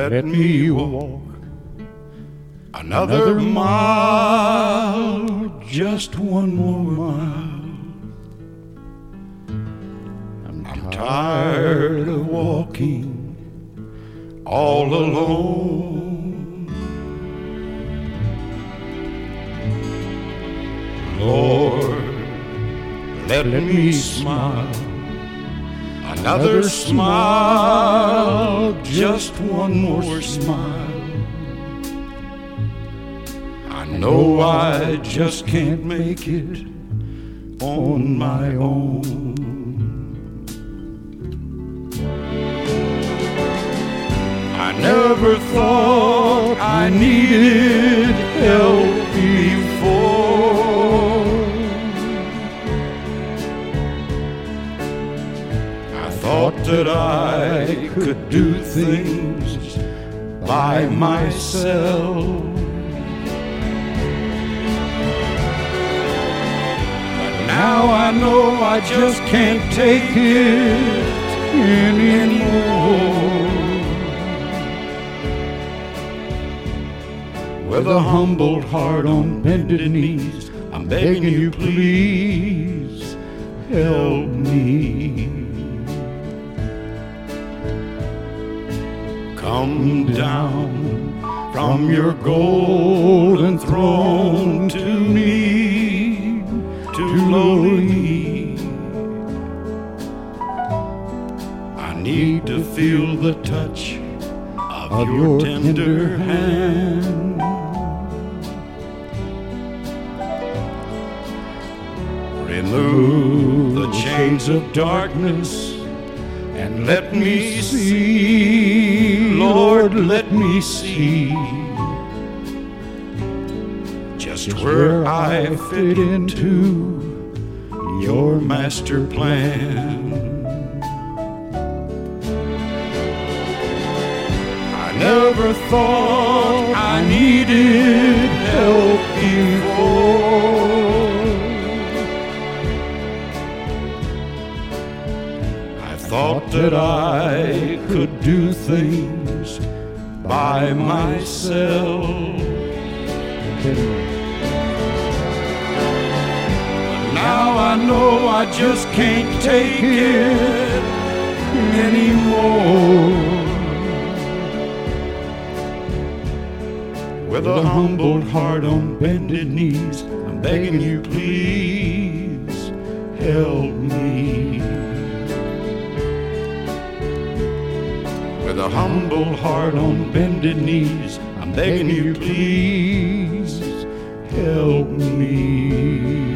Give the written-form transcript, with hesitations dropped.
let me walk another mile, just one more mile. I'm tired of walking all alone. Lord, let me smile, another smile, just one more smile. I know I just can't make it on my own. I never thought I needed help before. I thought that I could do things by myself. But now I know I just can't take it anymore. With a humbled heart on bended knees, I'm begging you, please help me. Come down from your golden throne to me, to lowly me. I need to feel the touch of your tender hand. Remove the chains of darkness and let me see, Lord, let me see just where I fit into your master plan. I never thought I needed help before. Thought that I could do things by myself. But now I know I just can't take it anymore. With a humbled heart on bended knees, I'm begging you, please help me. With a humble heart on bended knees, I'm begging you, please help me.